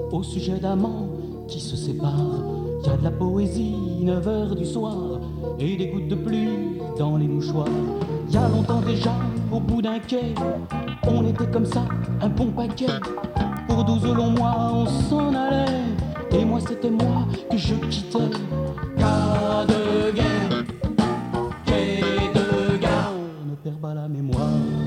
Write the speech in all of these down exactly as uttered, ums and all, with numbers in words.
au sujet d'amants qui se séparent. Y a de la poésie, neuf heures du soir, et des gouttes de pluie dans les mouchoirs. Y a longtemps déjà, au bout d'un quai, on était comme ça, un bon paquet. Pour douze longs mois, on s'en allait, et moi c'était moi que je quittais. Cas de guerre, quai de gare, ne perds pas la mémoire.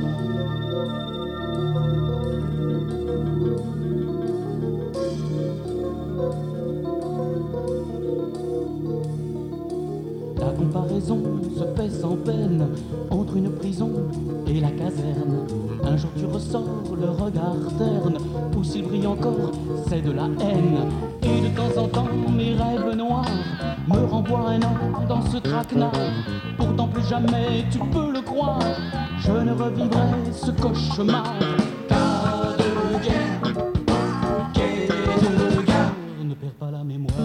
La comparaison se fait sans peine entre une prison et la caserne. Un jour tu ressors le regard terne, ou s'il brille encore, c'est de la haine. Et de temps en temps, mes rêves noirs me renvoient un an dans ce traquenard. Pourtant plus jamais, tu peux le croire, je ne revivrai ce cauchemar. Cas de guerre, quai de gare, ne perds pas la mémoire.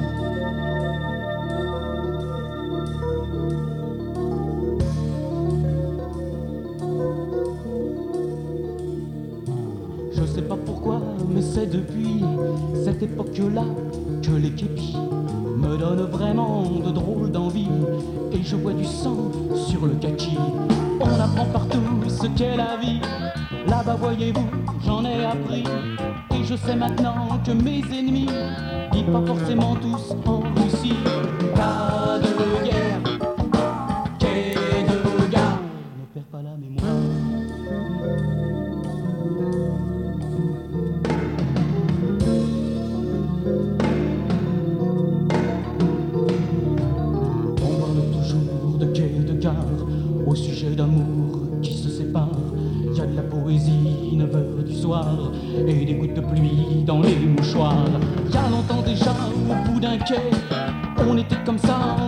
Je sais pas pourquoi, mais c'est depuis cette époque-là que les képis me donnent vraiment de drôles d'envie. Et je vois du sang sur le kaki. On apprend partout ce qu'est la vie. Là-bas voyez-vous, j'en ai appris. Et je sais maintenant que mes ennemis vivent pas forcément tous en Russie. Cas de guerre, quai de gare, ne perds pas la mémoire. Au sujet d'amour qui se séparent, y a de la poésie, neuf heures du soir, et des gouttes de pluie dans les mouchoirs. Y a longtemps déjà, au bout d'un quai, on était comme ça,